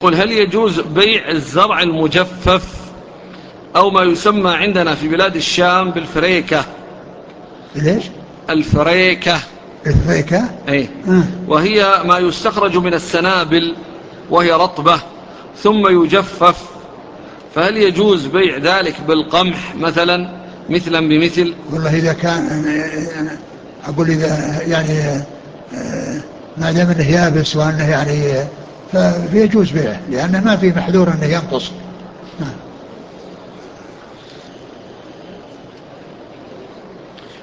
قل هل يجوز بيع الزرع المجفف أو ما يسمى عندنا في بلاد الشام بالفريكة؟ ليش؟ الفريكة. الفريكة؟ أي. وهي ما يستخرج من السنابل وهي رطبة ثم يجفف، فهل يجوز بيع ذلك بالقمح مثلا بمثل؟ والله إذا كان أقول إذا يعني ما دام انه يابس وانه يعني فيجوز بيعه، لانه ما في محذور انه ينقص